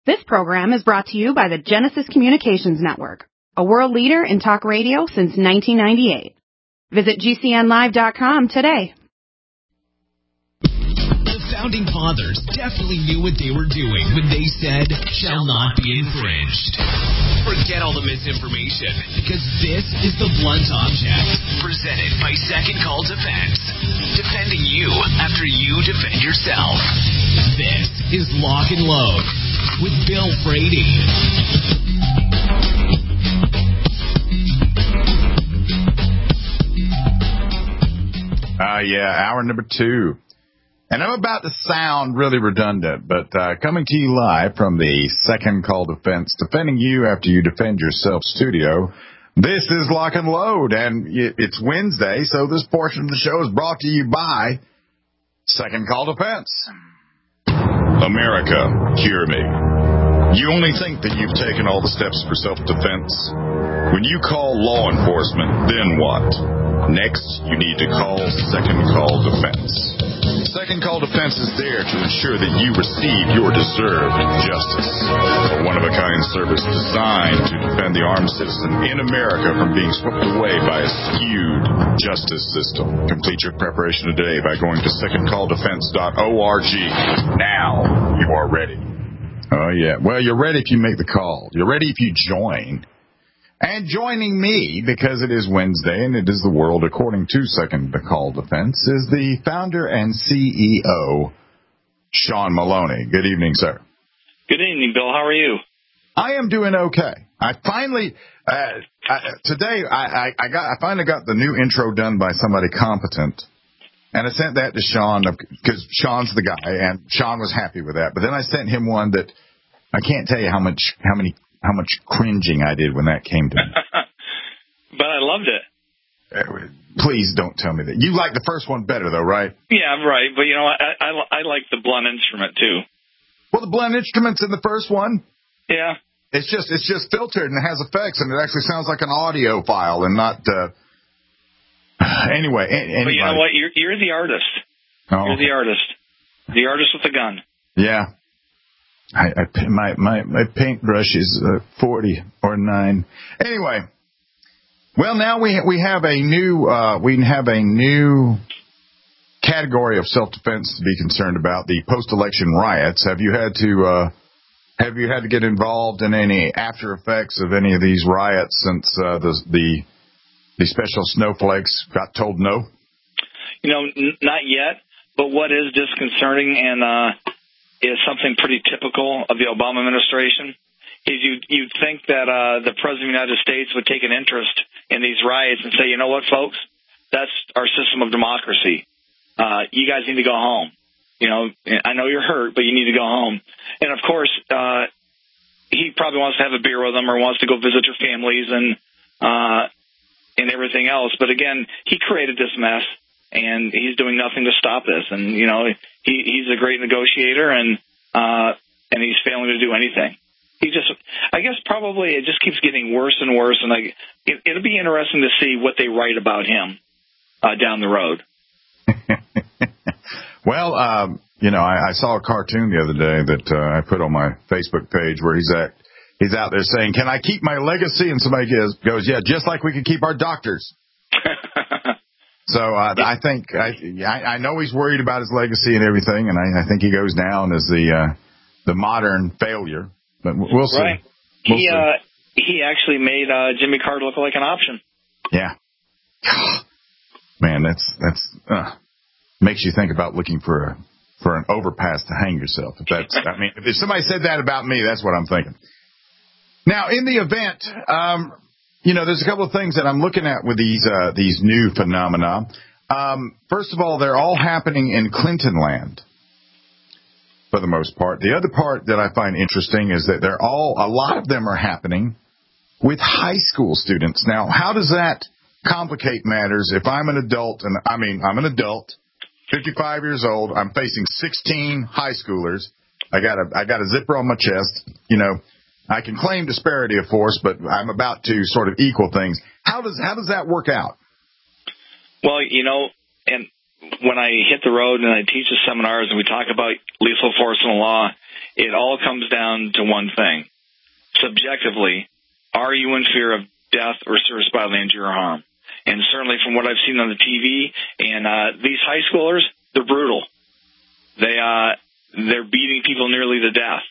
This program is brought to you by the Genesis Communications Network, a world leader in talk radio since 1998. Visit GCNlive.com today. The Founding Fathers definitely knew what they were doing when they said, shall not be infringed. Forget all the misinformation, because this is The Blunt Object, presented by Second Call Defense. Defending you after you defend yourself. This is Lock and Load with Bill Frady. Hour number 2. And I'm about to sound really redundant, but coming to you live from the Second Call Defense, defending you after you defend yourself studio, this is Lock and Load, and it's Wednesday, so this portion of the show is brought to you by Second Call Defense. America, hear me. You only think that you've taken all the steps for self-defense. When you call law enforcement, then what? Next, you need to call Second Call Defense. Second Call Defense is there to ensure that you receive your deserved justice. A one-of-a-kind service designed to defend the armed citizen in America from being swept away by a skewed justice system. Complete your preparation today by going to secondcalldefense.org. Now you are ready. Oh, yeah. Well, you're ready if you make the call. You're ready if you join. And joining me, because it is Wednesday and it is the world according to Second Call Defense, is the founder and CEO, Sean Maloney. Good evening, sir. Good evening, Bill. How are you? I am doing okay. I finally, today, I finally got the new intro done by somebody competent. And I sent that to Sean, because Sean's the guy, and Sean was happy with that. But then I sent him one that I can't tell you how much cringing I did when that came to me. But I loved it. Please don't tell me that. You like the first one better, though, right? Yeah, right. But, you know, I like the blunt instrument, too. Well, the blunt instrument's in the first one. Yeah. It's just filtered, and it has effects, and it actually sounds like an audio file and not... Anyway, but you know what? You're the artist. Oh, you're the artist. The artist with the gun. Yeah. My paintbrush is 40 or 9. Anyway, well, now we have a new category of self-defense to be concerned about: the post-election riots. Have you had to get involved in any after effects of any of these riots since the special snowflakes got told no? You know, not yet. But what is disconcerting and is something pretty typical of the Obama administration is you'd think that the President of the United States would take an interest in these riots and say, you know what, folks, that's our system of democracy. You guys need to go home. You know, I know you're hurt, but you need to go home. And, of course, he probably wants to have a beer with them or wants to go visit your families and everything else. But, again, he created this mess. And he's doing nothing to stop this. And, you know, he's a great negotiator, and he's failing to do anything. I guess probably it just keeps getting worse and worse. And it'll be interesting to see what they write about him down the road. Well, you know, I saw a cartoon the other day that I put on my Facebook page where he's out there saying, "Can I keep my legacy?" And somebody goes, "Yeah, just like we could keep our doctors." So I think I know he's worried about his legacy and everything, and I think he goes down as the modern failure. But we'll see. Right. He actually made Jimmy Carter look like an option. Yeah. Man, that's makes you think about looking for an overpass to hang yourself. If somebody said that about me, that's what I'm thinking. Now, in the event. You know, there's a couple of things that I'm looking at with these new phenomena. First of all, they're all happening in Clinton land, for the most part. The other part that I find interesting is that a lot of them are happening with high school students. Now, how does that complicate matters if I'm an adult, and I'm an adult, 55 years old, I'm facing 16 high schoolers, I got a zipper on my chest, you know, I can claim disparity of force, but I'm about to sort of equal things. How does that work out? Well, you know, and when I hit the road and I teach the seminars and we talk about lethal force in the law, it all comes down to one thing. Subjectively, are you in fear of death or serious bodily injury or harm? And certainly from what I've seen on the TV, and these high schoolers, they're brutal. They're beating people nearly to death.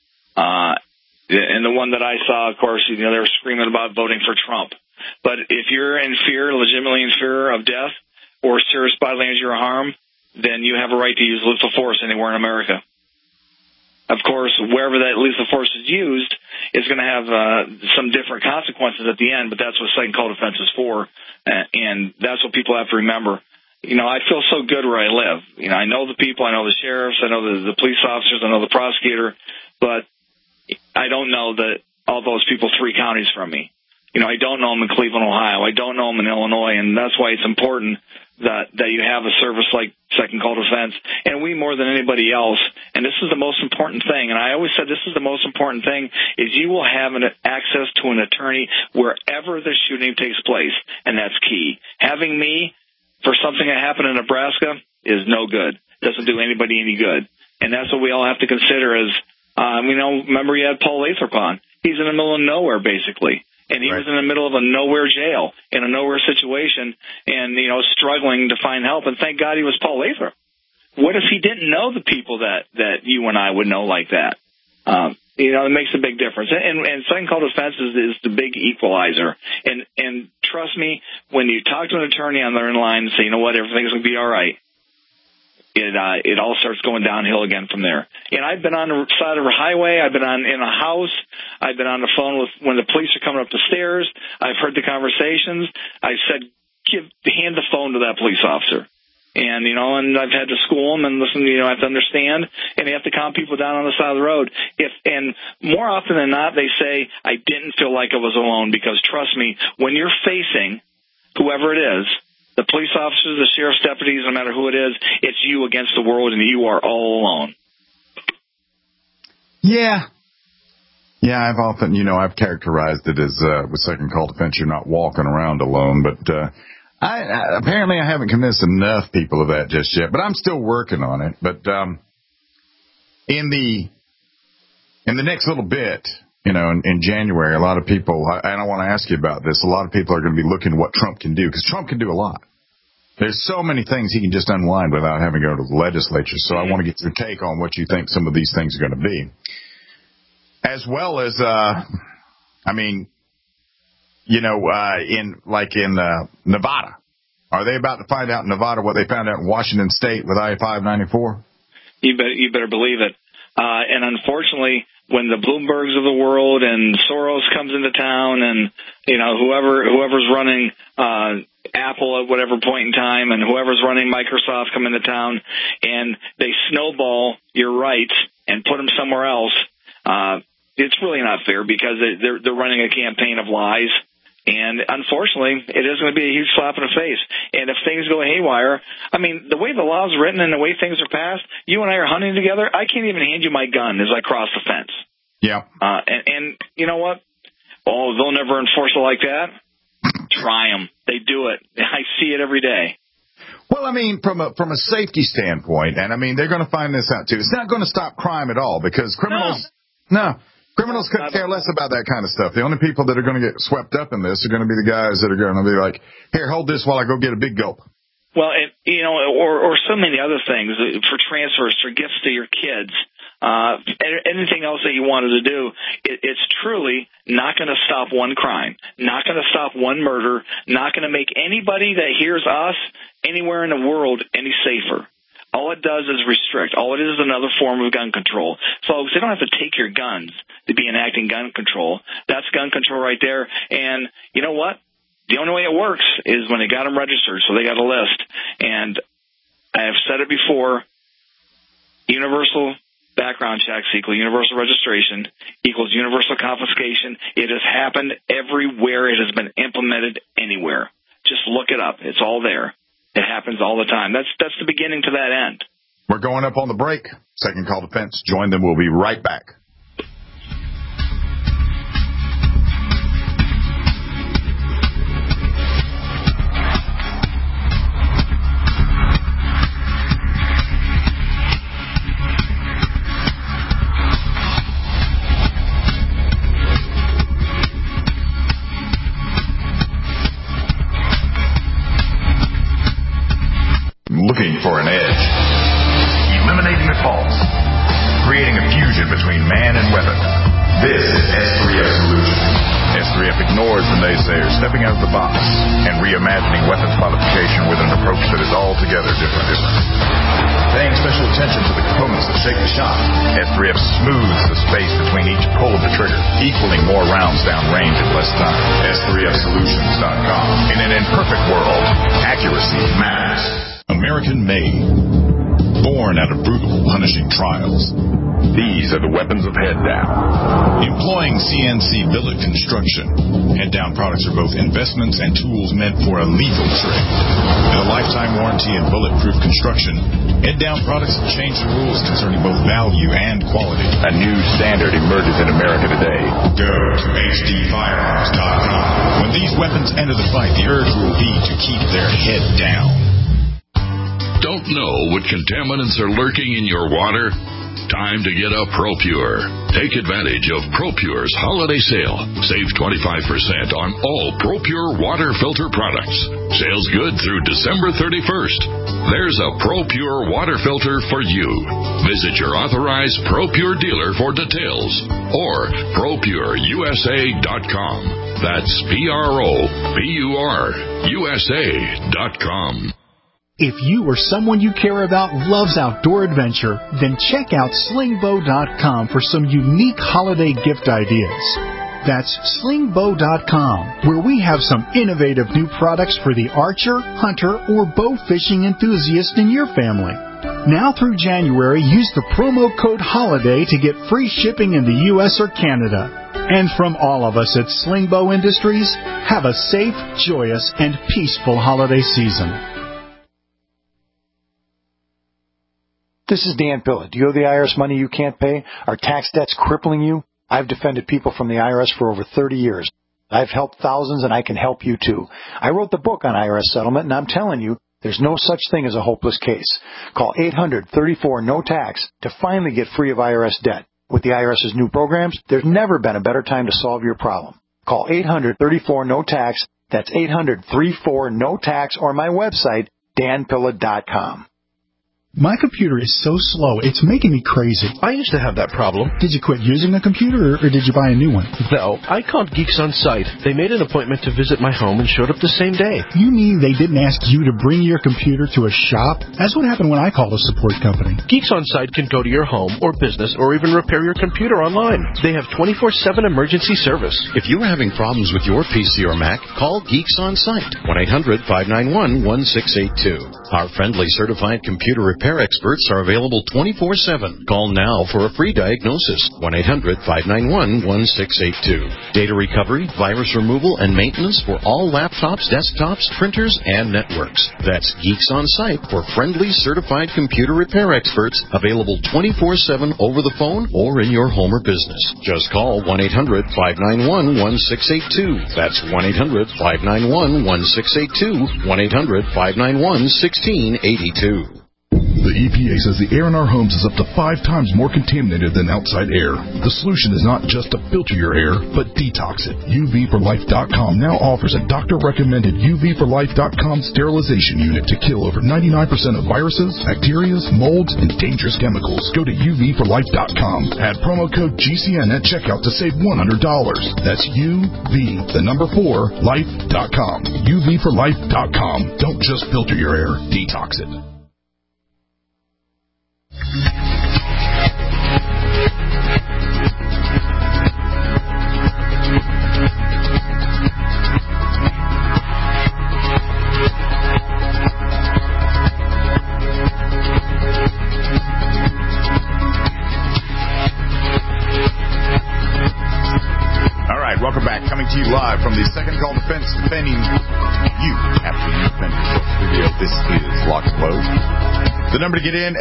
And the one that I saw, of course, they were screaming about voting for Trump. But if you're in fear, legitimately in fear of death or serious bodily injury or harm, then you have a right to use lethal force anywhere in America. Of course, wherever that lethal force is used is going to have some different consequences at the end, but that's what second call defense is for, and that's what people have to remember. I feel so good where I live. I know the people, I know the sheriffs, I know the police officers, I know the prosecutor, but I don't know all those people 3 counties from me. I don't know them in Cleveland, Ohio. I don't know them in Illinois, and that's why it's important that you have a service like Second Call Defense, and we more than anybody else. And this is the most important thing, and I always said this is the most important thing, is you will have access to an attorney wherever the shooting takes place, and that's key. Having me for something that happened in Nebraska is no good. Doesn't do anybody any good. And that's what we all have to consider is, remember you had Paul Lathrop on. He's in the middle of nowhere, basically. And he was in the middle of a nowhere jail, in a nowhere situation, and, struggling to find help. And thank God he was Paul Lathrop. What if he didn't know the people that you and I would know like that? It makes a big difference. And second call defense is the big equalizer. And trust me, when you talk to an attorney on their line and say, you know what, everything's going to be all right, it all starts going downhill again from there. And I've been on the side of a highway. I've been in a house. I've been on the phone when the police are coming up the stairs. I've heard the conversations. I've said, hand the phone to that police officer. And, and I've had to school them and listen, I have to understand, and you have to calm people down on the side of the road. And more often than not, they say, I didn't feel like I was alone, because trust me, when you're facing whoever it is, the police officers, the sheriff's deputies, no matter who it is, it's you against the world, and you are all alone. Yeah. Yeah, I've often, I've characterized it as with second call defense, you're not walking around alone, but apparently I haven't convinced enough people of that just yet, but I'm still working on it. But in the next little bit, in January, a lot of people, and I want to ask you about this, a lot of people are going to be looking at what Trump can do, because Trump can do a lot. There's so many things he can just unwind without having to go to the legislature. So I want to get your take on what you think some of these things are going to be. As well as, in Nevada. Are they about to find out in Nevada what they found out in Washington State with I-594? You better believe it. And unfortunately, when the Bloombergs of the world and Soros comes into town, and whoever's running Apple at whatever point in time, and whoever's running Microsoft come into town, and they snowball your rights and put them somewhere else, it's really not fair, because they're running a campaign of lies. And unfortunately, it is going to be a huge slap in the face. And if things go haywire, the way the law is written and the way things are passed, you and I are hunting together, I can't even hand you my gun as I cross the fence. Yeah. And you know what? Oh, they'll never enforce it like that. Try them. They do it. I see it every day. Well, from a safety standpoint, and they're going to find this out too. It's not going to stop crime at all, because criminals, criminals couldn't care less about that kind of stuff. The only people that are going to get swept up in this are going to be the guys that are going to be like, here, hold this while I go get a big gulp. Well, or so many other things, for transfers, for gifts to your kids, anything else that you wanted to do. It's truly not going to stop one crime, not going to stop one murder, not going to make anybody that hears us anywhere in the world any safer. All it does is restrict. All it is another form of gun control. Folks, they don't have to take your guns to be enacting gun control. That's gun control right there. And you know what? The only way it works is when they got them registered, so they got a list. And I have said it before, universal background checks equal universal registration equals universal confiscation. It has happened everywhere it has been implemented anywhere. Just look it up. It's all there. It happens all the time. That's the beginning to that end. We're going up on the break. Second Call Defense. Join them. We'll be right back. This is S3F Solutions. S3F ignores the naysayers, stepping out of the box and reimagining weapons modification with an approach that is altogether different. Paying special attention to the components that shake the shot, S3F smooths the space between each pull of the trigger, equaling more rounds down range in less time. S3FSolutions.com. In an imperfect world, accuracy matters. American-made. Born out of brutal, punishing trials. These are the weapons of Head Down. Employing CNC billet construction, Head Down products are both investments and tools meant for a lethal trade. With a lifetime warranty and bulletproof construction, Head Down products have changed the rules concerning both value and quality. A new standard emerges in America today. Go to HDFirearms.com. When these weapons enter the fight, the urge will be to keep their head down. Don't know what contaminants are lurking in your water? Time to get a ProPure. Take advantage of ProPure's holiday sale. Save 25% on all ProPure water filter products. Sales good through December 31st. There's a ProPure water filter for you. Visit your authorized ProPure dealer for details or ProPureUSA.com. That's ProPureUSA.com. If you or someone you care about loves outdoor adventure, then check out slingbow.com for some unique holiday gift ideas. That's slingbow.com, where we have some innovative new products for the archer, hunter, or bow fishing enthusiast in your family. Now through January, use the promo code HOLIDAY to get free shipping in the U.S. or Canada. And from all of us at Slingbow Industries, have a safe, joyous, and peaceful holiday season. This is Dan Pillett. Do you owe the IRS money you can't pay? Are tax debts crippling you? I've defended people from the IRS for over 30 years. I've helped thousands, and I can help you too. I wrote the book on IRS settlement, and I'm telling you, there's no such thing as a hopeless case. Call 800-34-NO-TAX to finally get free of IRS debt. With the IRS's new programs, there's never been a better time to solve your problem. Call 800-34-NO-TAX. That's 800-34-NO-TAX, or my website, danpilla.com. My computer is so slow, it's making me crazy. I used to have that problem. Did you quit using the computer, or did you buy a new one? No, I called Geeks On Site. They made an appointment to visit my home and showed up the same day. You mean they didn't ask you to bring your computer to a shop? That's what happened when I called a support company. Geeks On Site can go to your home or business or even repair your computer online. They have 24/7 emergency service. If you're having problems with your PC or Mac, call Geeks On Site. 1-800-591-1682. Our friendly certified computer repair experts are available 24/7. Call now for a free diagnosis. 1-800-591-1682. Data recovery, virus removal, and maintenance for all laptops, desktops, printers, and networks. That's Geeks On Site for friendly certified computer repair experts, available 24/7 over the phone or in your home or business. Just call 1-800-591-1682. That's 1-800-591-1682. 1-800-591-1682. The EPA says the air in our homes is up to 5 times more contaminated than outside air. The solution is not just to filter your air, but detox it. UVforlife.com now offers a doctor-recommended UVforlife.com sterilization unit to kill over 99% of viruses, bacteria, molds, and dangerous chemicals. Go to UVforlife.com. Add promo code GCN at checkout to save $100. That's UV4life.com. UVforlife.com. Don't just filter your air, detox it. All right, welcome back. Coming to you live from the Second Call Defense, defending you after you defend yourself studio. This is Lock and Load. The number to get in,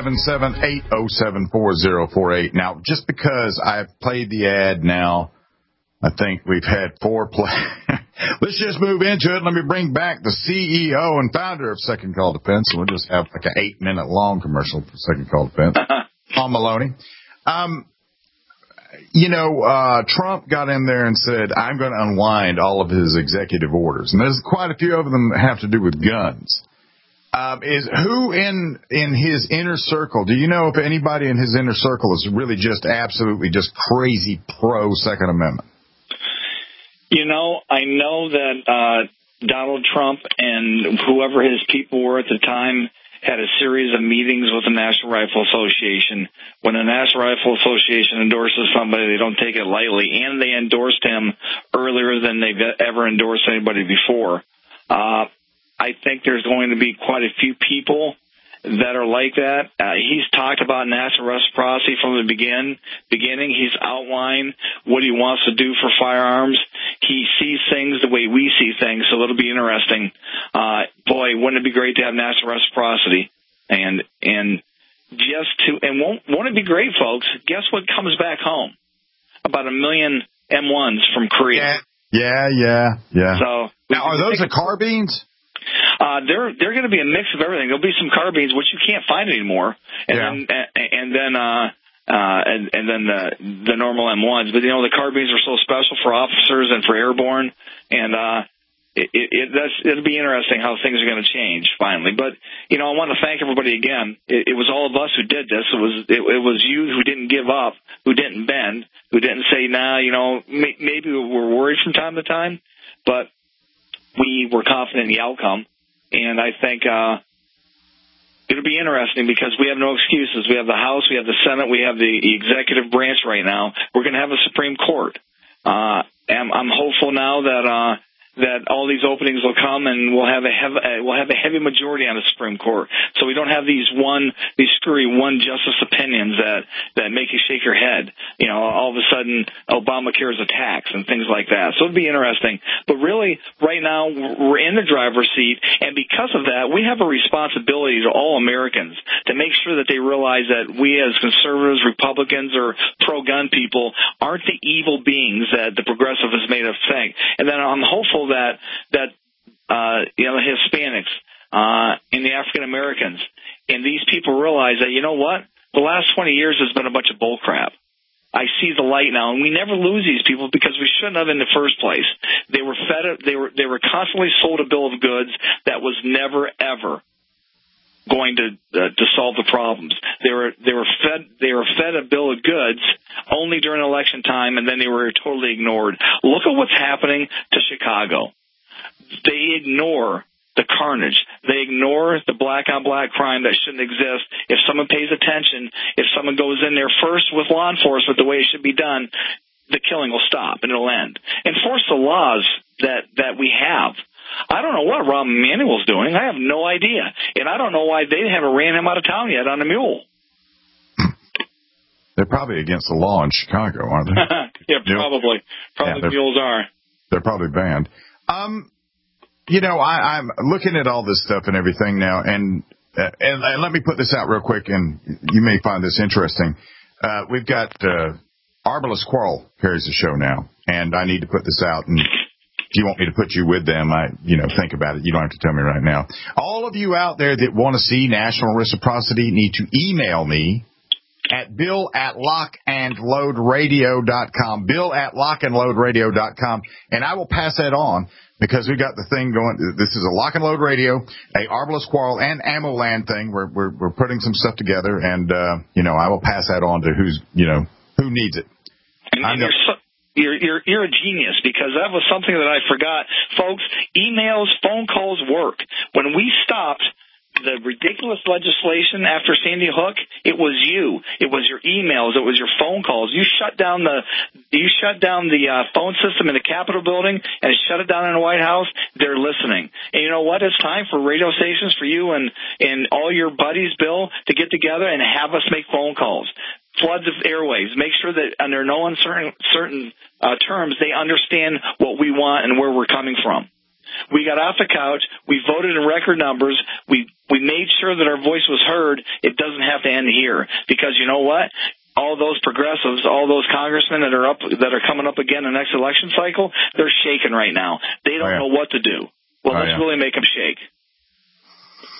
877-807-4048. Now, just because I've played the ad now, I think we've had 4 play. Let's just move into it. Let me bring back the CEO and founder of Second Call Defense, and we'll just have like an 8-minute long commercial for Second Call Defense. Paul Maloney. Trump got in there and said, I'm going to unwind all of his executive orders. And there's quite a few of them that have to do with guns. is who in his inner circle, do you know if anybody in his inner circle is really just absolutely just crazy pro Second Amendment? You know, I know that Donald Trump and whoever his people were at the time had a series of meetings with the National Rifle Association. When the National Rifle Association endorses somebody, they don't take it lightly, and they endorsed him earlier than they've ever endorsed anybody before. I think there's going to be quite a few people that are like that. He's talked about national reciprocity from the beginning. He's outlined what he wants to do for firearms. He sees things the way we see things, so it'll be interesting. Boy, wouldn't it be great to have national reciprocity? And won't it be great, folks? Guess what comes back home? About 1 million M1s from Korea. Yeah. So now, are those the carbines? They're going to be a mix of everything. There'll be some carbines, which you can't find anymore, and then the normal M1s. But the carbines are so special for officers and for airborne, and it'll be interesting how things are going to change finally. But I want to thank everybody again. It was all of us who did this. It was you who didn't give up, who didn't bend, who didn't say, maybe we're worried from time to time, but we were confident in the outcome, and I think it'll be interesting because we have no excuses. We have the House, we have the Senate, we have the executive branch right now. We're going to have a Supreme Court. I'm hopeful now that all these openings will come, and we'll have a heavy majority on the Supreme Court. So we don't have these screwy one justice opinions that make you shake your head. All of a sudden Obamacare is a tax and things like that. So it'll be interesting. But really, right now we're in the driver's seat, and because of that, we have a responsibility to all Americans to make sure that they realize that we as conservatives, Republicans, or pro-gun people aren't the evil beings that the progressive has made us think. And then I'm hopeful that the Hispanics and the African Americans and these people realize that the last 20 years has been a bunch of bull crap. I see the light now, and we never lose these people because we shouldn't have in the first place. They were they were constantly sold a bill of goods that was never ever going to solve the problems. They were fed a bill of goods only during election time, and then they were totally ignored. Look at what's happening to Chicago. They ignore the carnage. They ignore the black-on-black crime that shouldn't exist. If someone pays attention, if someone goes in there first with law enforcement the way it should be done, the killing will stop and it'll end. Enforce the laws that we have. I don't know what Rahm Emanuel's doing. I have no idea. And I don't know why they haven't ran him out of town yet on a mule. They're probably against the law in Chicago, aren't they? Yeah, probably. Probably mules are. They're probably banned. I'm looking at all this stuff and everything now, and let me put this out real quick, and you may find this interesting. We've got Arbalest Quarrel carries the show now, and I need to put this out, and if you want me to put you with them, think about it. You don't have to tell me right now. All of you out there that want to see national reciprocity need to email me at bill@lockandloadradio.com, bill@lockandloadradio.com, and I will pass that on because we got the thing going. This is a Lock and Load Radio, a Arbalest Quarrel, and Ammo Land thing. We're putting some stuff together, and I will pass that on to who needs it. And you're a genius, because that was something that I forgot. Folks, emails, phone calls work. When we stopped the ridiculous legislation after Sandy Hook, it was you. It was your emails. It was your phone calls. You shut down the phone system in the Capitol building and shut it down in the White House. They're listening. And you know what? It's time for radio stations, for you and all your buddies, Bill, to get together and have us make phone calls. Floods of airwaves. Make sure that under no uncertain terms they understand what we want and where we're coming from. We got off the couch. We voted in record numbers. We made sure that our voice was heard. It doesn't have to end here, because you know what? All those progressives, all those congressmen that are coming up again in the next election cycle, they're shaking right now. They don't know what to do. Well, let's really make them shake.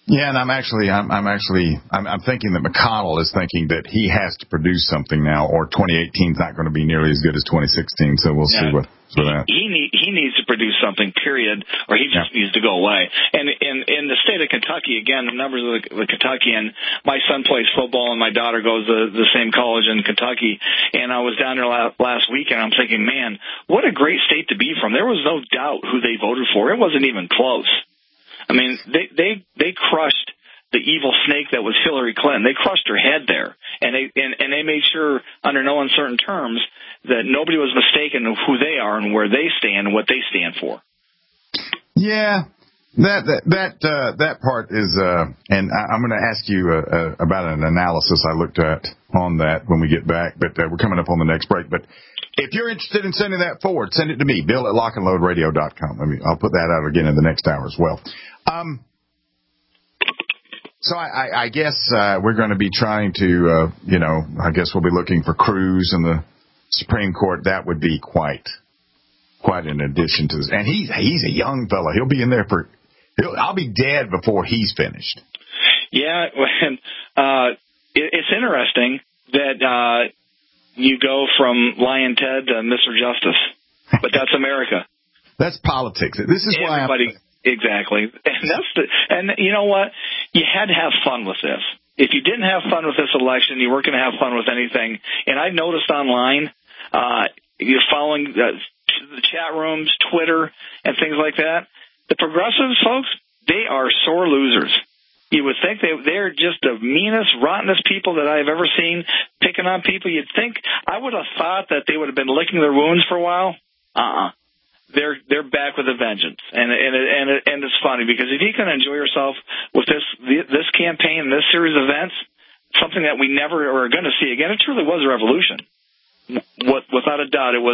Yeah, and I'm thinking that McConnell is thinking that he has to produce something now, or 2018 is not going to be nearly as good as 2016. So we'll see what. He needs to produce something, period, or he just needs to go away. And in the state of Kentucky, again, the numbers of the Kentucky, and my son plays football, and my daughter goes to the same college in Kentucky. And I was down there last week, and I'm thinking, man, what a great state to be from. There was no doubt who they voted for. It wasn't even close. I mean, they crushed the evil snake that was Hillary Clinton. They crushed her head there, and they made sure, under no uncertain terms, that nobody was mistaken of who they are and where they stand and what they stand for. Yeah, that part is, and I'm going to ask you about an analysis I looked at on that when we get back, but we're coming up on the next break. But if you're interested in sending that forward, send it to me, Bill at lockandloadradio.com. I'll put that out again in the next hour as well. So I guess we're going to be trying to, I guess we'll be looking for Cruz in the Supreme Court. That would be quite an addition to this. And he's a young fellow. He'll be in there I'll be dead before he's finished. Yeah, it's interesting that you go from Lion Ted to Mr. Justice, but that's America. That's politics. This is why everybody. Exactly. And you know what? You had to have fun with this. If you didn't have fun with this election, you weren't going to have fun with anything. And I noticed online, you're following the chat rooms, Twitter, and things like that. The progressives, folks, they are sore losers. You would think they're just the meanest, rottenest people that I've ever seen, picking on people. You'd think, I would have thought that they would have been licking their wounds for a while. They're back with a vengeance, and it's funny because if you can enjoy yourself with this campaign and this series of events, something that we never are going to see again. It truly was a revolution. Without a doubt, it was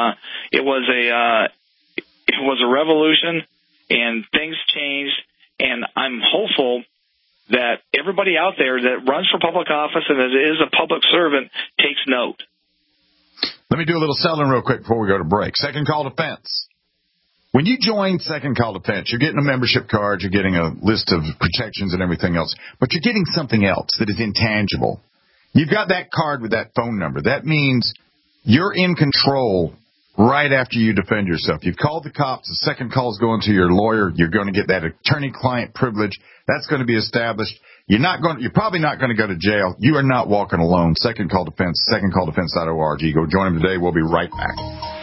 a revolution, and things changed. And I'm hopeful that everybody out there that runs for public office and that is a public servant takes note. Let me do a little selling real quick before we go to break. Second Call Defense. When you join Second Call Defense, you're getting a membership card, you're getting a list of protections and everything else, but you're getting something else that is intangible. You've got that card with that phone number. That means you're in control right after you defend yourself. You've called the cops, the second call is going to your lawyer, you're going to get that attorney-client privilege. That's going to be established. You're probably not going to go to jail. You are not walking alone. Second Call Defense, secondcalldefense.org. Go join them today. We'll be right back.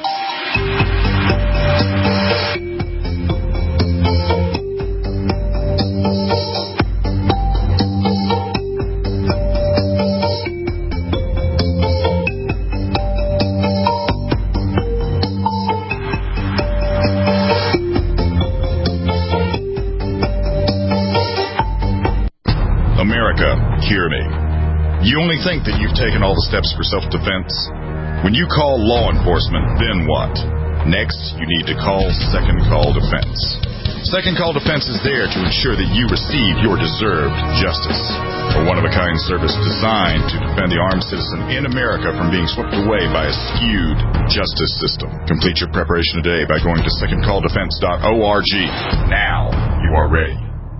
Hear me. You only think that you've taken all the steps for self-defense? When you call law enforcement, then what? Next, you need to call Second Call Defense. Second Call Defense is there to ensure that you receive your deserved justice. A one-of-a-kind service designed to defend the armed citizen in America from being swept away by a skewed justice system. Complete your preparation today by going to secondcalldefense.org. Now you are ready.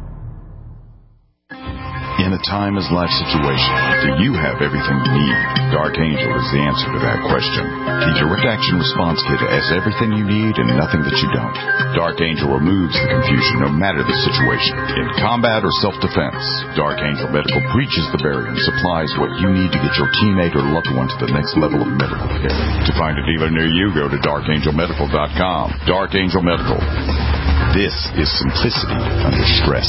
In a timeless-life situation, do you have everything you need? Dark Angel is the answer to that question. The Direct Action Response Kit has everything you need and nothing that you don't. Dark Angel removes the confusion no matter the situation. In combat or self-defense, Dark Angel Medical breaches the barrier and supplies what you need to get your teammate or loved one to the next level of medical care. To find a dealer near you, go to darkangelmedical.com. Dark Angel Medical. This is simplicity under stress.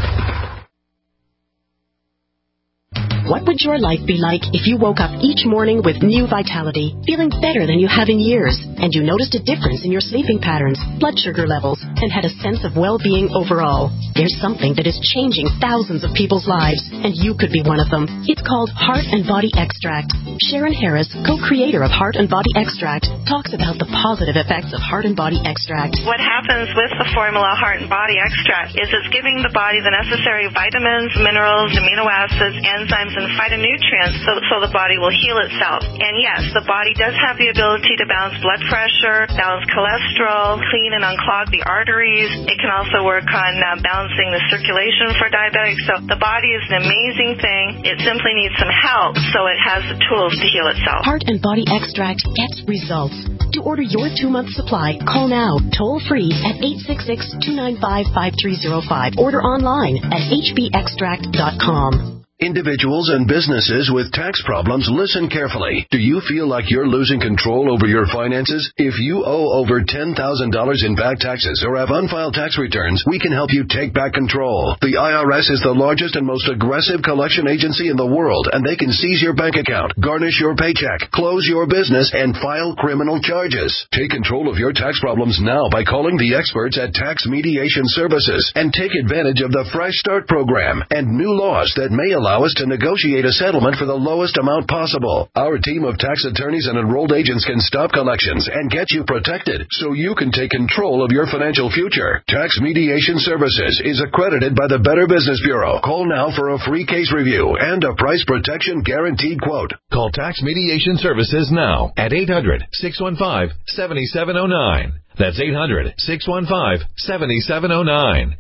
What would your life be like if you woke up each morning with new vitality, feeling better than you have in years, and you noticed a difference in your sleeping patterns, blood sugar levels, and had a sense of well-being overall? There's something that is changing thousands of people's lives, and you could be one of them. It's called Heart and Body Extract. Sharon Harris, co-creator of Heart and Body Extract, talks about the positive effects of Heart and Body Extract. What happens with the formula Heart and Body Extract is it's giving the body the necessary vitamins, minerals, amino acids, enzymes, and phytonutrients so the body will heal itself. And yes, the body does have the ability to balance blood pressure, balance cholesterol, clean and unclog the arteries. It can also work on balancing the circulation for diabetics. So the body is an amazing thing. It simply needs some help so it has the tools to heal itself. Heart and Body Extract gets results. To order your 2-month supply, call now, toll-free at 866-295-5305. Order online at hbextract.com. Individuals and businesses with tax problems, listen carefully. Do you feel like you're losing control over your finances? If you owe over $10,000 in back taxes or have unfiled tax returns, we can help you take back control. The IRS is the largest and most aggressive collection agency in the world, and they can seize your bank account, garnish your paycheck, close your business, and file criminal charges. Take control of your tax problems now by calling the experts at Tax Mediation Services and take advantage of the Fresh Start program and new laws that may allow us to negotiate a settlement for the lowest amount possible. Our team of tax attorneys and enrolled agents can stop collections and get you protected so you can take control of your financial future. Tax Mediation Services is accredited by the Better Business Bureau. Call now for a free case review and a price protection guaranteed quote. Call Tax Mediation Services now at 800-615-7709. That's 800-615-7709.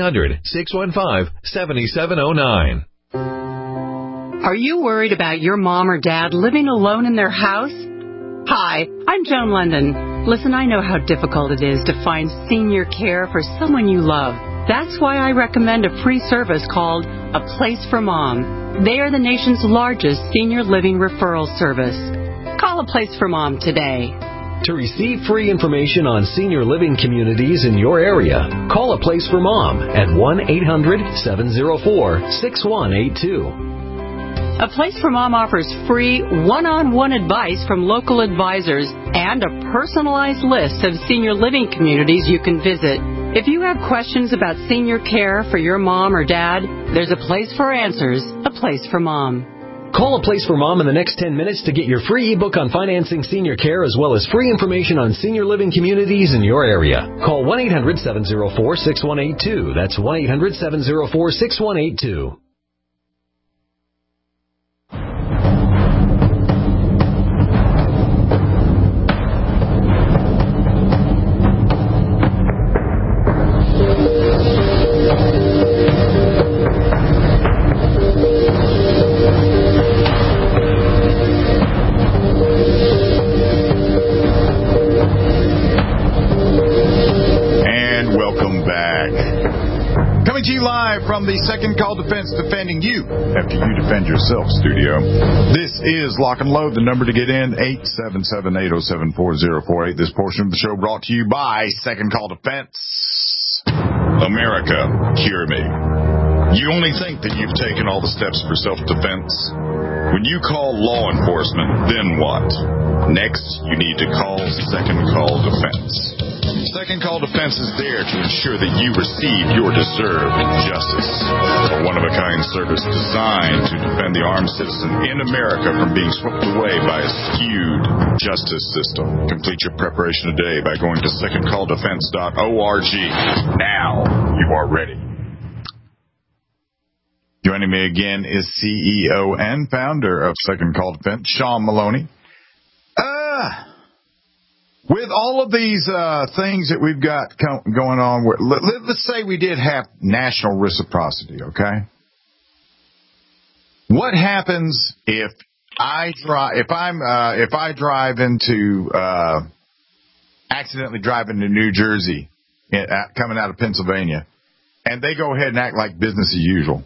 800-615-7709. Are you worried about your mom or dad living alone in their house? Hi, I'm Joan London. Listen, I know how difficult it is to find senior care for someone you love. That's why I recommend a free service called A Place for Mom. They are the nation's largest senior living referral service. Call A Place for Mom today. To receive free information on senior living communities in your area, call A Place for Mom at 1-800-704-6182. A Place for Mom offers free one-on-one advice from local advisors and a personalized list of senior living communities you can visit. If you have questions about senior care for your mom or dad, there's a place for answers, A Place for Mom. Call A Place for Mom in the next 10 minutes to get your free ebook on financing senior care as well as free information on senior living communities in your area. Call 1-800-704-6182. That's 1-800-704-6182. From the Second Call Defense, defending you after you defend yourself studio. This is Lock and Load. The number to get in, 877-807-4048. This portion of the show brought to you by Second Call Defense. America, hear me. You only think that you've taken all the steps for self-defense. When you call law enforcement, then what? Next, you need to call Second Call Defense. Second Call Defense is there to ensure that you receive your deserved justice. A one-of-a-kind service designed to defend the armed citizen in America from being swept away by a skewed justice system. Complete your preparation today by going to secondcalldefense.org. Now you are ready. Joining me again is CEO and founder of Second Call Defense, Sean Maloney. With all of these things that we've got going on, let's say we did have national reciprocity, okay? What happens if I accidentally drive into New Jersey, coming out of Pennsylvania, and they go ahead and act like business as usual?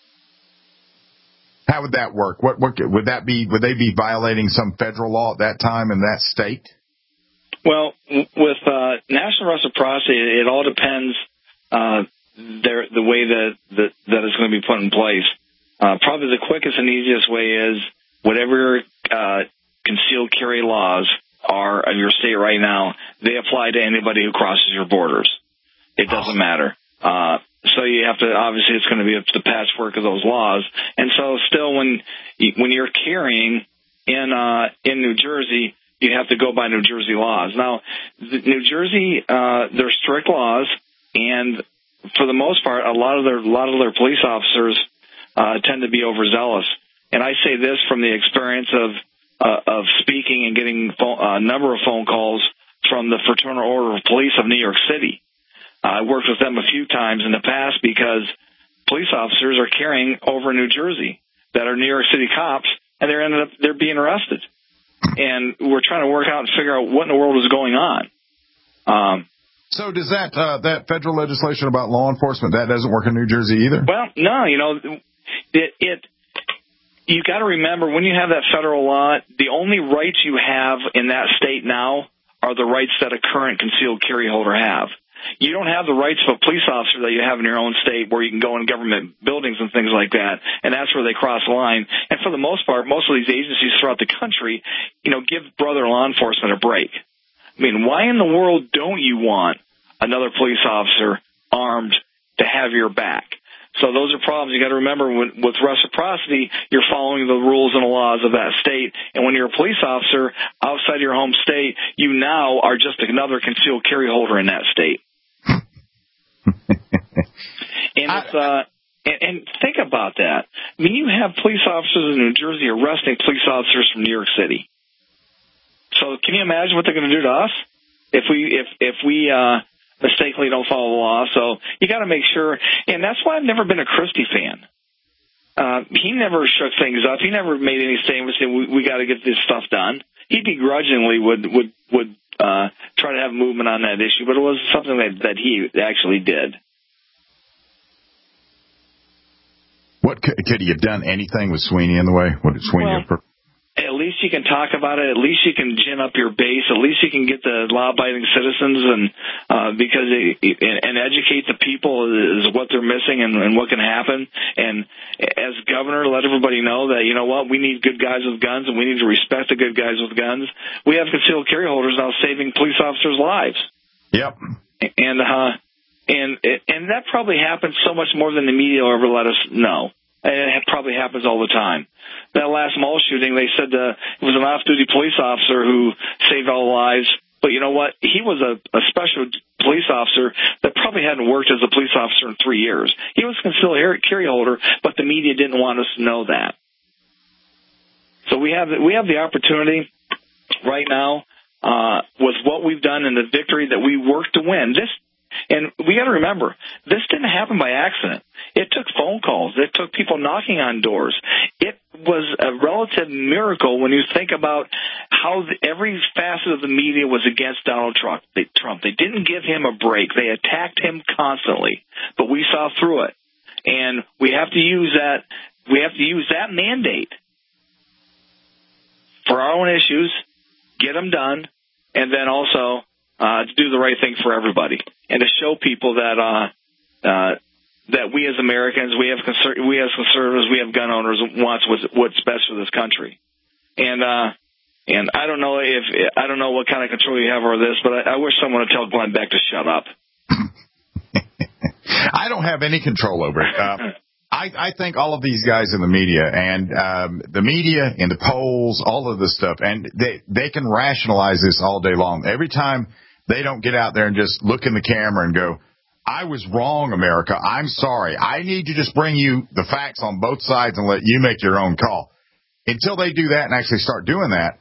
How would that work? What would that be? Would they be violating some federal law at that time in that state? Well, with national reciprocity, it all depends the way that it's going to be put in place. Probably the quickest and easiest way is whatever concealed carry laws are of your state right now, they apply to anybody who crosses your borders. It doesn't matter. So you have to, obviously, it's going to be the patchwork of those laws. And so still when you're carrying in New Jersey, you have to go by New Jersey laws. Now, New Jersey, they're strict laws, and for the most part, a lot of their police officers tend to be overzealous. and I say this from the experience of speaking and getting a number of phone calls from the Fraternal Order of Police of New York City. I worked with them a few times in the past because police officers are carrying over in New Jersey that are New York City cops, and they're being arrested. And we're trying to work out and figure out what in the world is going on. So does that federal legislation about law enforcement, that doesn't work in New Jersey either? Well, no, you got to remember, when you have that federal law, the only rights you have in that state now are the rights that a current concealed carry holder have. You don't have the rights of a police officer that you have in your own state where you can go in government buildings and things like that, and that's where they cross the line. And for the most part, most of these agencies throughout the country, give brother law enforcement a break. I mean, why in the world don't you want another police officer armed to have your back? So those are problems. You got to remember, with reciprocity, you're following the rules and the laws of that state. And when you're a police officer outside your home state, you now are just another concealed carry holder in that state. And think about that. I mean, you have police officers in New Jersey arresting police officers from New York City. So can you imagine what they're going to do to us if we mistakenly don't follow the law? So you got to make sure, and that's why I've never been a Christie fan. He never shook things up. He never made any statements saying we got to get this stuff done. He begrudgingly would try to have movement on that issue, but it was something that he actually did. What could he have done anything with Sweeney in the way? What did Sweeney have? At least you can talk about it. At least you can gin up your base. At least you can get the law-abiding citizens and educate the people is what they're missing and what can happen. And as governor, let everybody know that, you know what, we need good guys with guns and we need to respect the good guys with guns. We have concealed carry holders now saving police officers' lives. Yep. And that probably happens so much more than the media will ever let us know. And it probably happens all the time. That last mall shooting, they said it was an off-duty police officer who saved all the lives. But you know what? He was a special police officer that probably hadn't worked as a police officer in 3 years. He was a concealed carry holder, but the media didn't want us to know that. So we have the opportunity right now with what we've done and the victory that we worked to win. And we got to remember, this didn't happen by accident. It took phone calls. It took people knocking on doors. It was a relative miracle when you think about how every facet of the media was against Donald Trump. They didn't give him a break. They attacked him constantly, but we saw through it. And we have to use that. We have to use that mandate for our own issues, get them done, and then also to do the right thing for everybody, and to show people that we as Americans, we as conservatives, we have gun owners wants what's best for this country. And I don't know what kind of control you have over this, but I wish someone would tell Glenn Beck to shut up. I don't have any control over it. I think all of these guys in the media and the media and the polls, all of this stuff, and they can rationalize this all day long. Every time they don't get out there and just look in the camera and go, I was wrong, America. I'm sorry. I need to just bring you the facts on both sides and let you make your own call. Until they do that and actually start doing that,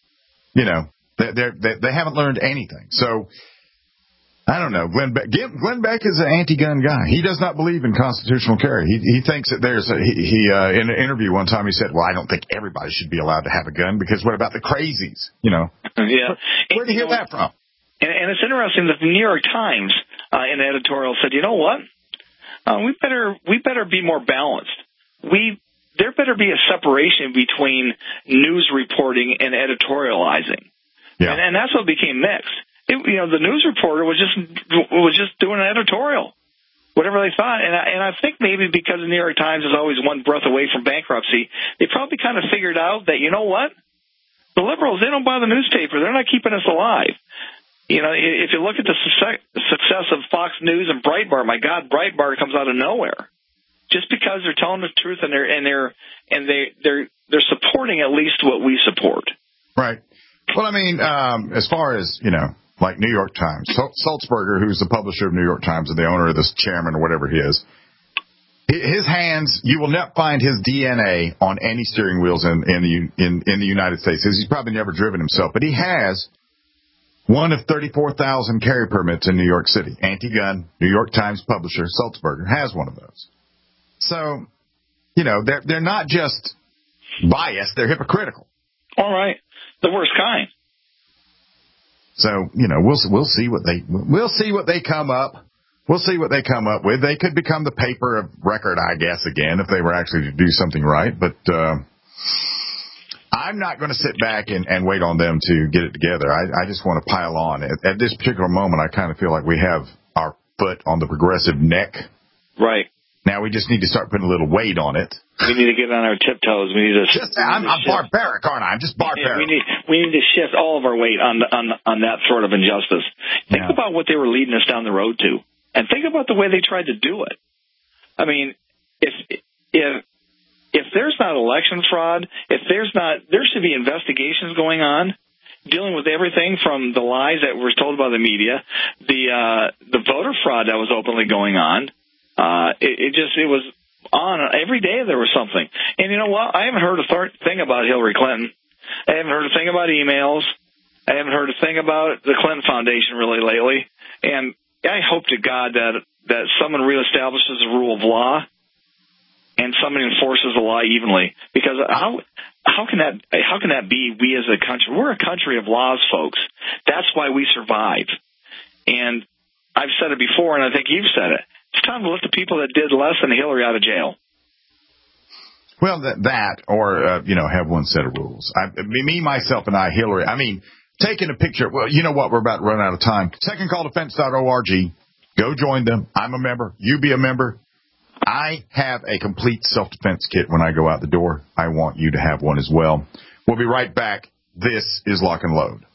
they haven't learned anything. So I don't know. Glenn Beck is an anti-gun guy. He does not believe in constitutional carry. He thinks that in an interview one time he said, well, I don't think everybody should be allowed to have a gun because what about the crazies? Yeah. Where did you hear that from? And it's interesting that the New York Times in an editorial said, you know what? We better be more balanced. There better be a separation between news reporting and editorializing. Yeah. And that's what became mixed. The news reporter was just doing an editorial, whatever they thought. And I think maybe because the New York Times is always one breath away from bankruptcy, they probably kind of figured out that, you know what? The liberals, they don't buy the newspaper. They're not keeping us alive. If you look at the success of Fox News and Breitbart, my God, Breitbart comes out of nowhere just because they're telling the truth and they're supporting at least what we support. Right. Well, I mean, as far as like New York Times, Sulzberger, who's the publisher of New York Times and the owner of this chairman or whatever he is, His hands, you will not find his DNA on any steering wheels in the United States. He's probably never driven himself, but he has one of 34,000 carry permits in New York City. Anti-gun, New York Times publisher, Sulzberger, has one of those. So, they're not just biased, they're hypocritical. All right. The worst kind. So, we'll see what they come up. We'll see what they come up with. They could become the paper of record, I guess, again, if they were actually to do something right. But I'm not going to sit back and wait on them to get it together. I just want to pile on. At this particular moment, I kind of feel like we have our foot on the progressive neck. Right. Now we just need to start putting a little weight on it. We need to get on our tiptoes. We need to. I'm barbaric, aren't I? I'm just barbaric. We need to shift all of our weight on that sort of injustice. Think about what they were leading us down the road to, and think about the way they tried to do it. I mean, if there's not election fraud, there should be investigations going on dealing with everything from the lies that were told by the media, the voter fraud that was openly going on. It was on every day. There was something. And you know what? I haven't heard a thing about Hillary Clinton. I haven't heard a thing about emails. I haven't heard a thing about the Clinton Foundation really lately. And I hope to God that someone reestablishes the rule of law and someone enforces the law evenly. Because how can that be? We as a country, we're a country of laws, folks. That's why we survive. And I've said it before, and I think you've said it. It's time to let the people that did less than Hillary out of jail. Well, have one set of rules. Me, myself, and I, Hillary. I mean, taking a picture. Well, you know what? We're about to run out of time. SecondCallDefense.org. Go join them. I'm a member. You be a member. I have a complete self-defense kit when I go out the door. I want you to have one as well. We'll be right back. This is Lock and Load.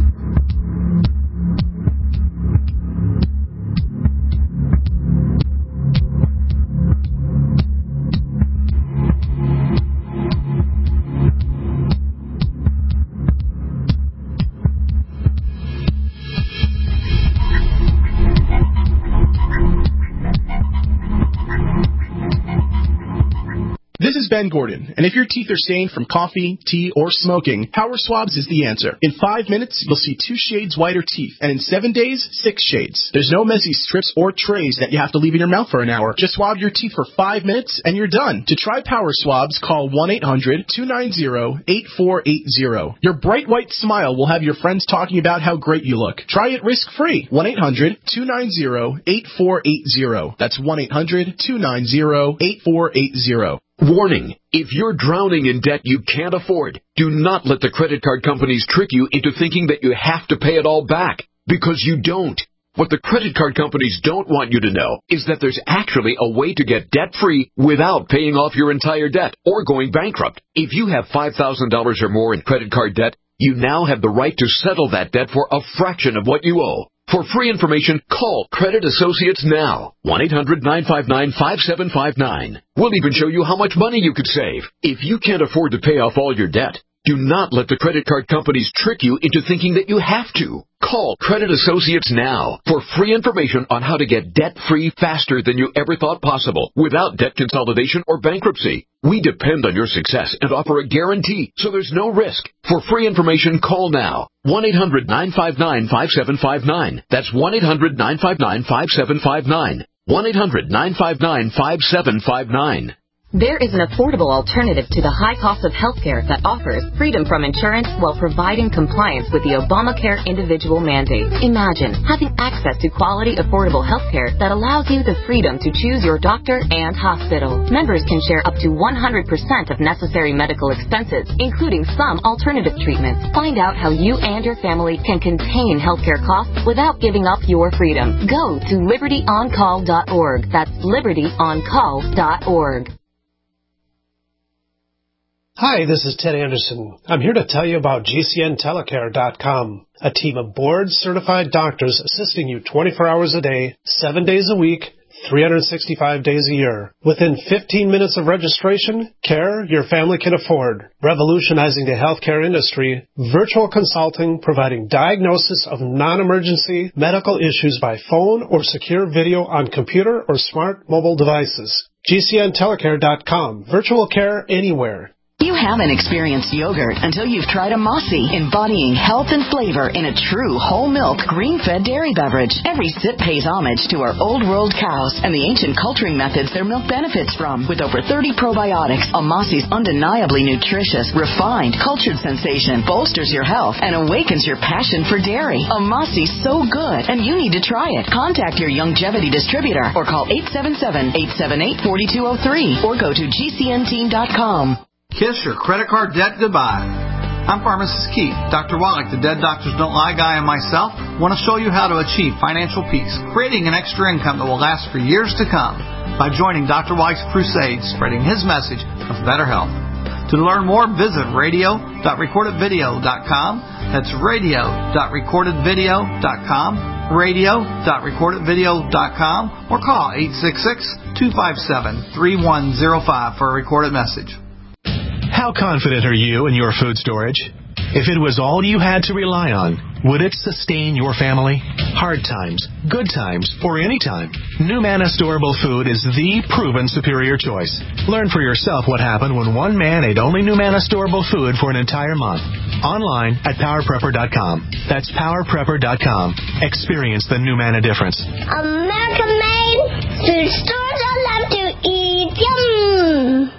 This is Ben Gordon, and if your teeth are stained from coffee, tea, or smoking, Power Swabs is the answer. In 5 minutes, you'll see 2 shades whiter teeth, and in 7 days, 6 shades. There's no messy strips or trays that you have to leave in your mouth for an hour. Just swab your teeth for 5 minutes, and you're done. To try Power Swabs, call 1-800-290-8480. Your bright white smile will have your friends talking about how great you look. Try it risk-free. 1-800-290-8480. That's 1-800-290-8480. Warning, if you're drowning in debt you can't afford, do not let the credit card companies trick you into thinking that you have to pay it all back, because you don't. What the credit card companies don't want you to know is that there's actually a way to get debt-free without paying off your entire debt or going bankrupt. If you have $5,000 or more in credit card debt, you now have the right to settle that debt for a fraction of what you owe. For free information, call Credit Associates now. 1-800-959-5759. We'll even show you how much money you could save. If you can't afford to pay off all your debt, do not let the credit card companies trick you into thinking that you have to. Call Credit Associates now for free information on how to get debt-free faster than you ever thought possible without debt consolidation or bankruptcy. We depend on your success and offer a guarantee, so there's no risk. For free information, call now. 1-800-959-5759. That's 1-800-959-5759. 1-800-959-5759. There is an affordable alternative to the high cost of healthcare that offers freedom from insurance while providing compliance with the Obamacare individual mandate. Imagine having access to quality, affordable healthcare that allows you the freedom to choose your doctor and hospital. Members can share up to 100% of necessary medical expenses, including some alternative treatments. Find out how you and your family can contain healthcare costs without giving up your freedom. Go to libertyoncall.org. That's libertyoncall.org. Hi, this is Ted Anderson. I'm here to tell you about GCNTelecare.com, a team of board-certified doctors assisting you 24 hours a day, 7 days a week, 365 days a year. Within 15 minutes of registration, care your family can afford. Revolutionizing the healthcare industry, virtual consulting providing diagnosis of non-emergency medical issues by phone or secure video on computer or smart mobile devices. GCNtelecare.com. Virtual care anywhere. You haven't experienced yogurt until you've tried a Mossy, embodying health and flavor in a true whole milk, green-fed dairy beverage. Every sip pays homage to our old world cows and the ancient culturing methods their milk benefits from. With over 30 probiotics, a Mossy's undeniably nutritious, refined, cultured sensation bolsters your health and awakens your passion for dairy. A Mossy's so good, and you need to try it. Contact your Longevity distributor or call 877-878-4203 or go to GCNteam.com. Kiss your credit card debt goodbye. I'm Pharmacist Keith. Dr. Wallach, the Dead Doctors Don't Lie guy, and myself want to show you how to achieve financial peace, creating an extra income that will last for years to come by joining Dr. Wallach's crusade, spreading his message of better health. To learn more, visit radio.recordedvideo.com. That's radio.recordedvideo.com, radio.recordedvideo.com, or call 866-257-3105 for a recorded message. How confident are you in your food storage? If it was all you had to rely on, would it sustain your family? Hard times, good times, or any time, NuManna Storable Food is the proven superior choice. Learn for yourself what happened when one man ate only NuManna Storable Food for an entire month. Online at PowerPrepper.com. That's PowerPrepper.com. Experience the NuManna difference. American made food stores I love to eat. Yum!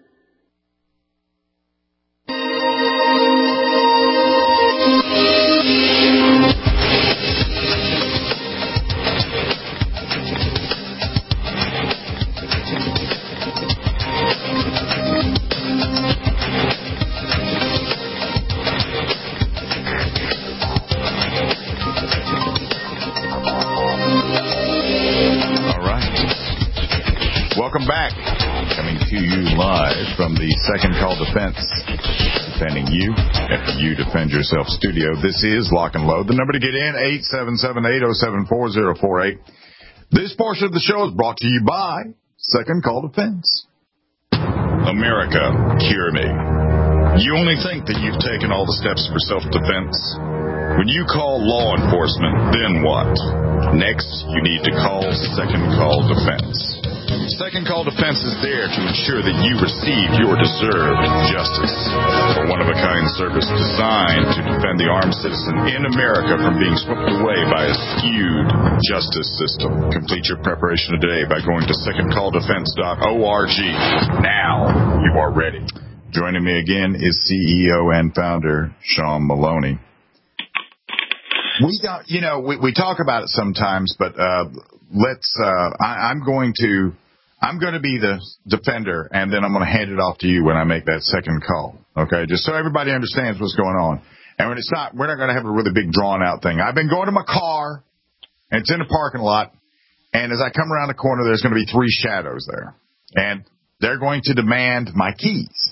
Welcome back. Coming to you live from the Second Call Defense, defending you after you defend yourself studio. This is Lock and Load. The number to get in, 877-807-4048. This portion of the show is brought to you by Second Call Defense. America, cure me. You only think that you've taken all the steps for self-defense. When you call law enforcement, then what? Next, you need to call Second Call Defense. Second Call Defense is there to ensure that you receive your deserved justice. A one-of-a-kind service designed to defend the armed citizen in America from being swept away by a skewed justice system. Complete your preparation today by going to secondcalldefense.org. Now you are ready. Joining me again is CEO and founder Sean Maloney. We talk about it sometimes, but I'm going to be the defender, and then I'm going to hand it off to you when I make that second call. Okay, just so everybody understands what's going on. And when it's not, we're not going to have a really big drawn out thing. I've been going to my car, and it's in the parking lot. And as I come around the corner, there's going to be 3 shadows there, and they're going to demand my keys,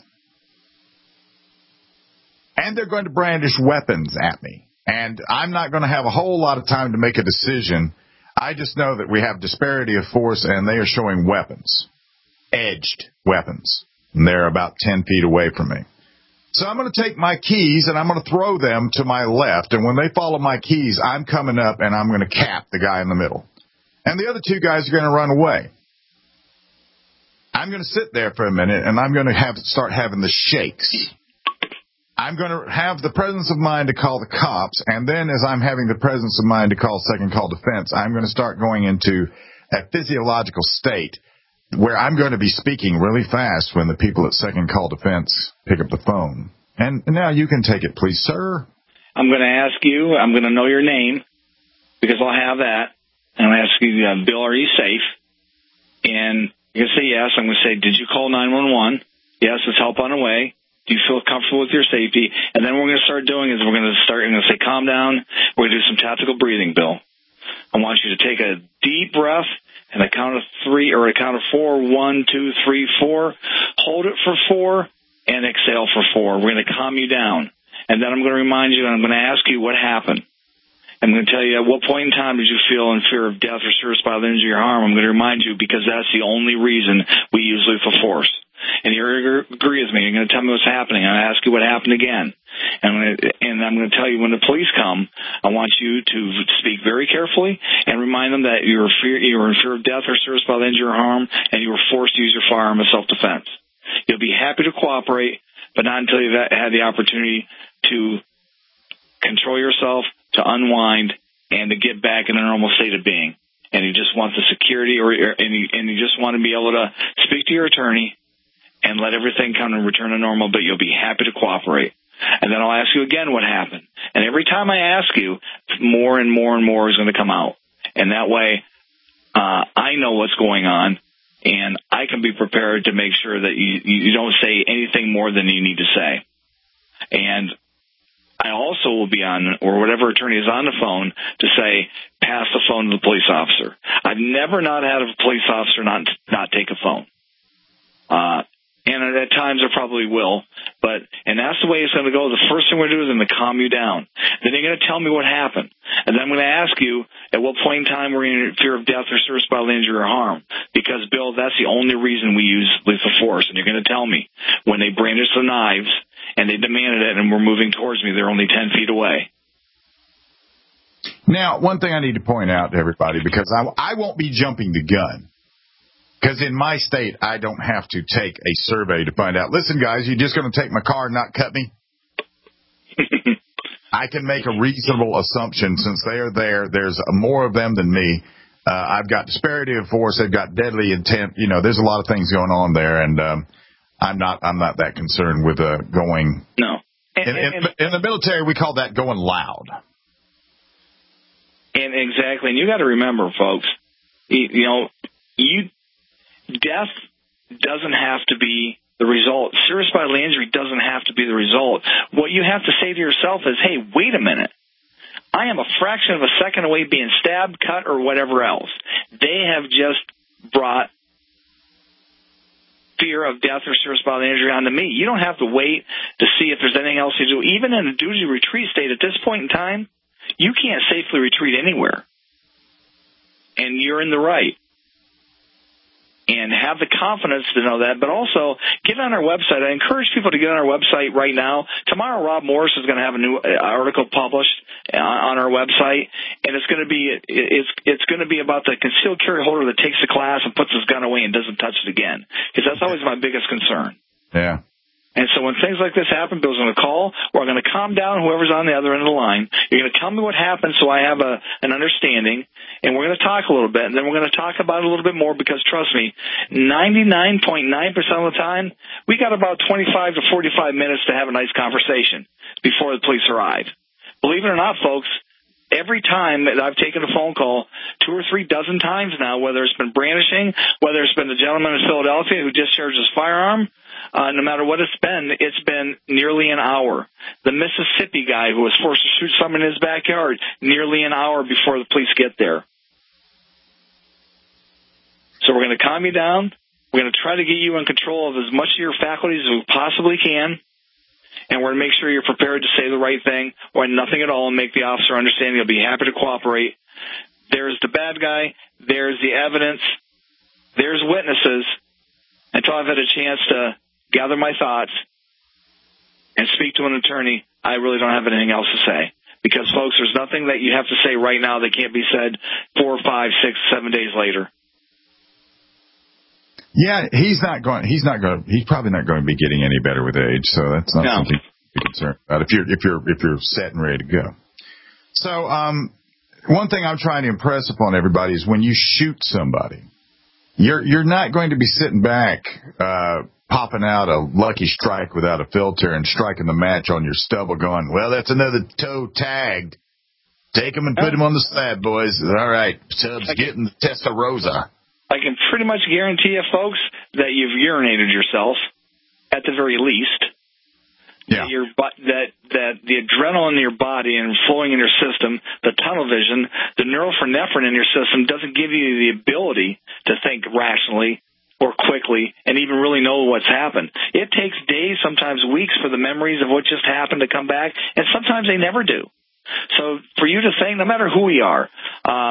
and they're going to brandish weapons at me. And I'm not going to have a whole lot of time to make a decision. I just know that we have disparity of force, and they are showing weapons, edged weapons, and they're about 10 feet away from me. So I'm going to take my keys, and I'm going to throw them to my left, and when they follow my keys, I'm coming up, and I'm going to cap the guy in the middle. And the other 2 guys are going to run away. I'm going to sit there for a minute, and I'm going to start having the shakes. I'm going to have the presence of mind to call the cops, and then as I'm having the presence of mind to call Second Call Defense, I'm going to start going into a physiological state where I'm going to be speaking really fast when the people at Second Call Defense pick up the phone. And now you can take it, please, sir. I'm going to ask you, I'm going to know your name, because I'll have that. And I'm going to ask you, Bill, are you safe? And you're going to say yes. I'm going to say, did you call 911? Yes, it's help on the way. Do you feel comfortable with your safety? And then what we're going to start doing is I'm going to say, calm down. We're going to do some tactical breathing, Bill. I want you to take a deep breath and a count of 3 or a count of 4. 1, 2, 3, 4. Hold it for 4 and exhale for 4. We're going to calm you down. And then I'm going to remind you and I'm going to ask you what happened. I'm going to tell you at what point in time did you feel in fear of death or serious bodily injury or harm. I'm going to remind you because that's the only reason we use lethal force. and you agree with me, you're going to tell me what's happening. I'm going to ask you what happened again. And I'm going to tell you when the police come, I want you to speak very carefully and remind them that you were in fear of death or service bodily injury or harm, and you were forced to use your firearm as self-defense. You'll be happy to cooperate, but not until you've had the opportunity to control yourself, to unwind, and to get back in a normal state of being. And you just want the security, and you just want to be able to speak to your attorney and let everything come and return to normal, but you'll be happy to cooperate. And then I'll ask you again what happened. And every time I ask you, more and more and more is going to come out. And that way, I know what's going on, and I can be prepared to make sure that you don't say anything more than you need to say. And I also will be on, or whatever attorney is on the phone, to say, pass the phone to the police officer. I've never not had a police officer not take a phone. And at times I probably will, and that's the way it's going to go. The first thing we're going to do is I'm going to calm you down. Then you're going to tell me what happened. And then I'm going to ask you at what point in time were you in fear of death or service bodily injury or harm. Because, Bill, that's the only reason we use lethal force. And you're going to tell me when they brandished the knives and they demanded it and were moving towards me, they're only 10 feet away. Now, one thing I need to point out to everybody, because I won't be jumping the gun. Because in my state, I don't have to take a survey to find out, listen, guys, you're just going to take my car and not cut me? I can make a reasonable assumption since they are there. There's more of them than me. I've got disparity of force. They've got deadly intent. You know, there's a lot of things going on there, and I'm not that concerned with going. No. In the military, we call that going loud. And exactly. And you got to remember, folks, death doesn't have to be the result. Serious bodily injury doesn't have to be the result. What you have to say to yourself is, hey, wait a minute. I am a fraction of a second away being stabbed, cut, or whatever else. They have just brought fear of death or serious bodily injury onto me. You don't have to wait to see if there's anything else to do. Even in a duty retreat state at this point in time, you can't safely retreat anywhere. And you're in the right. And have the confidence to know that, but also get on our website. I encourage people to get on our website right now. Tomorrow, Rob Morris is going to have a new article published on our website, and it's going to be about the concealed carry holder that takes the class and puts his gun away and doesn't touch it again, because that's always my biggest concern. Yeah. And so when things like this happen, Bill's going to call, or I'm going to calm down whoever's on the other end of the line. You're going to tell me what happened so I have an understanding, and we're going to talk a little bit, and then we're going to talk about it a little bit more because, trust me, 99.9% of the time, we got about 25 to 45 minutes to have a nice conversation before the police arrive. Believe it or not, folks, every time that I've taken a phone call, 2 or 3 dozen times now, whether it's been brandishing, whether it's been the gentleman in Philadelphia who discharged his firearm, no matter what it's been nearly an hour. The Mississippi guy who was forced to shoot someone in his backyard, nearly an hour before the police get there. So we're going to calm you down. We're going to try to get you in control of as much of your faculties as we possibly can. And we're going to make sure you're prepared to say the right thing or nothing at all and make the officer understand you'll be happy to cooperate. There's the bad guy. There's the evidence. There's witnesses. Until I've had a chance to gather my thoughts and speak to an attorney, I really don't have anything else to say. Because, folks, there's nothing that you have to say right now that can't be said 4, 5, 6, 7 days later. Yeah, he's probably not going to be getting any better with age, so that's not something to be concerned about if you're set and ready to go. So, one thing I'm trying to impress upon everybody is when you shoot somebody, you're not going to be sitting back, popping out a lucky strike without a filter and striking the match on your stubble going, well, that's another toe tagged. Take him and put him on the slab, boys. All right, Tubbs getting the Testarossa. I can pretty much guarantee you, folks, that you've urinated yourself at the very least. Yeah. That the adrenaline in your body and flowing in your system, the tunnel vision, the norepinephrine in your system doesn't give you the ability to think rationally or quickly and even really know what's happened. It takes days, sometimes weeks, for the memories of what just happened to come back, and sometimes they never do. So for you to think, no matter who we are,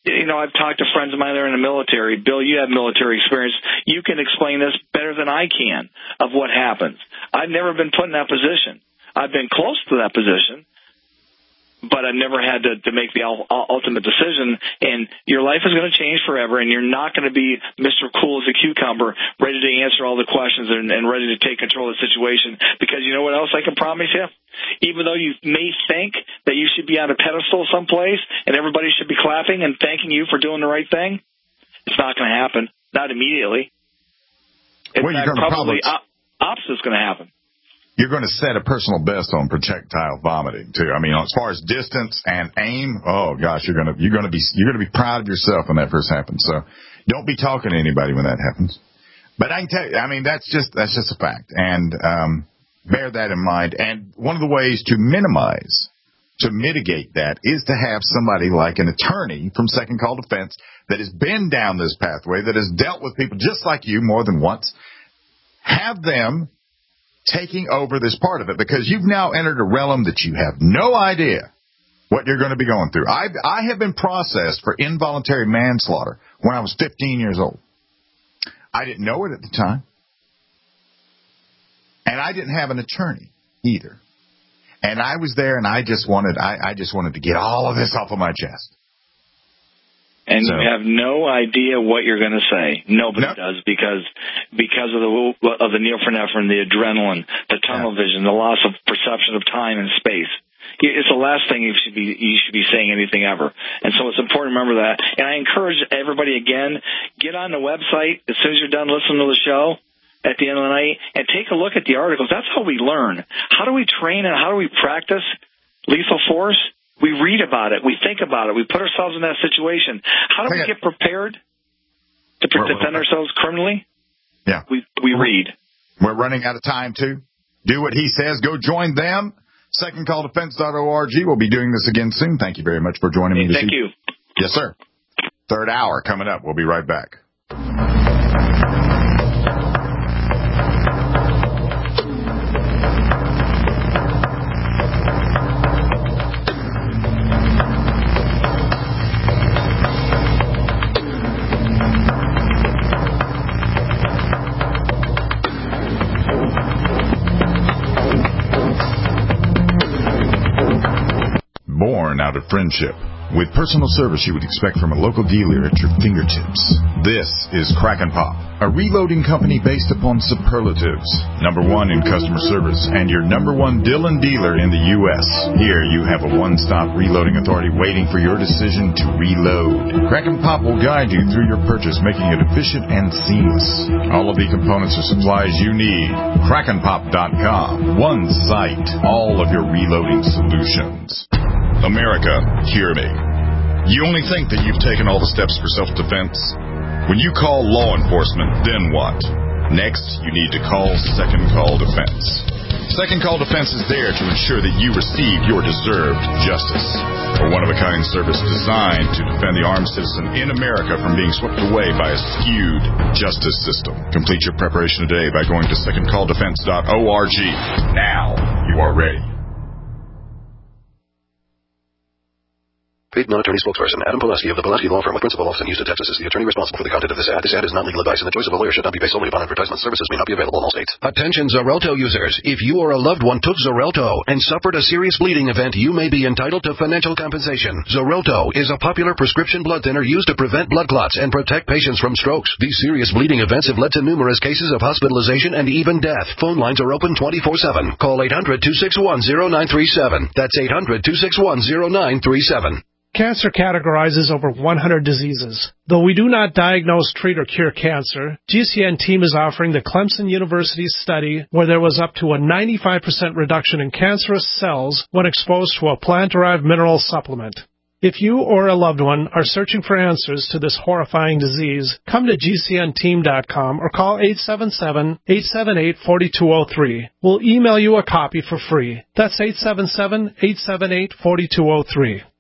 I've talked to friends of mine that are in the military. Bill, you have military experience. You can explain this better than I can of what happens. I've never been put in that position. I've been close to that position, but I've never had to make the ultimate decision. And your life is going to change forever, and you're not going to be Mr. Cool as a cucumber, ready to answer all the questions and ready to take control of the situation. Because you know what else I can promise you? Even though you may think that you should be on a pedestal someplace and everybody should be clapping and thanking you for doing the right thing, it's not going to happen. Not immediately. Well, you're going to probably opposite is going to happen. You're going to set a personal best on projectile vomiting too. I mean, as far as distance and aim, oh gosh, you're going to be proud of yourself when that first happens. So don't be talking to anybody when that happens. But I can tell you, I mean, that's just a fact, and bear that in mind. And one of the ways to mitigate that is to have somebody like an attorney from Second Call Defense that has been down this pathway, that has dealt with people just like you more than once. Have them taking over this part of it, because you've now entered a realm that you have no idea what you're going to be going through. I have been processed for involuntary manslaughter when I was 15 years old. I didn't know it at the time. And I didn't have an attorney either. And I was there, and I just wanted to get all of this off of my chest. And you have no idea what you're going to say. Nobody does, because of the norepinephrine, the adrenaline, the tunnel vision, the loss of perception of time and space. It's the last thing you should be saying anything ever. And so it's important to remember that. And I encourage everybody, again, get on the website as soon as you're done listening to the show at the end of the night and take a look at the articles. That's how we learn. How do we train and how do we practice lethal force? We read about it. We think about it. We put ourselves in that situation. How do we get prepared to defend ourselves criminally? Yeah. We read. We're running out of time, too. Do what he says. Go join them. SecondCallDefense.org. We'll be doing this again soon. Thank you very much for joining me this evening. Thank you. Yes, sir. Third hour coming up. We'll be right back. Born out of friendship, with personal service you would expect from a local dealer at your fingertips. This is Crack and Pop, a reloading company based upon superlatives. #1 in customer service and your #1 Dillon dealer in the U.S. Here you have a one-stop reloading authority waiting for your decision to reload. Crack and Pop will guide you through your purchase, making it efficient and seamless. All of the components or supplies you need. CrackandPop.com. One site. All of your reloading solutions. America, hear me. You only think that you've taken all the steps for self-defense? When you call law enforcement, then what? Next, you need to call Second Call Defense. Second Call Defense is there to ensure that you receive your deserved justice. A one-of-a-kind service designed to defend the armed citizen in America from being swept away by a skewed justice system. Complete your preparation today by going to SecondCallDefense.org. Now you are ready. Paid non-attorney spokesperson Adam Pulaski of the Pulaski Law Firm with principal office in Houston, Texas is the attorney responsible for the content of this ad. This ad is not legal advice, and the choice of a lawyer should not be based solely upon advertisement. Services may not be available in all states. Attention Xarelto users. If you or a loved one took Xarelto and suffered a serious bleeding event, you may be entitled to financial compensation. Xarelto is a popular prescription blood thinner used to prevent blood clots and protect patients from strokes. These serious bleeding events have led to numerous cases of hospitalization and even death. Phone lines are open 24/7. Call 800-261-0937. That's 800-261-0937. Cancer categorizes over 100 diseases. Though we do not diagnose, treat, or cure cancer, GCN team is offering the Clemson University study where there was up to a 95% reduction in cancerous cells when exposed to a plant-derived mineral supplement. If you or a loved one are searching for answers to this horrifying disease, come to GCNteam.com or call 877-878-4203. We'll email you a copy for free. That's 877-878-4203.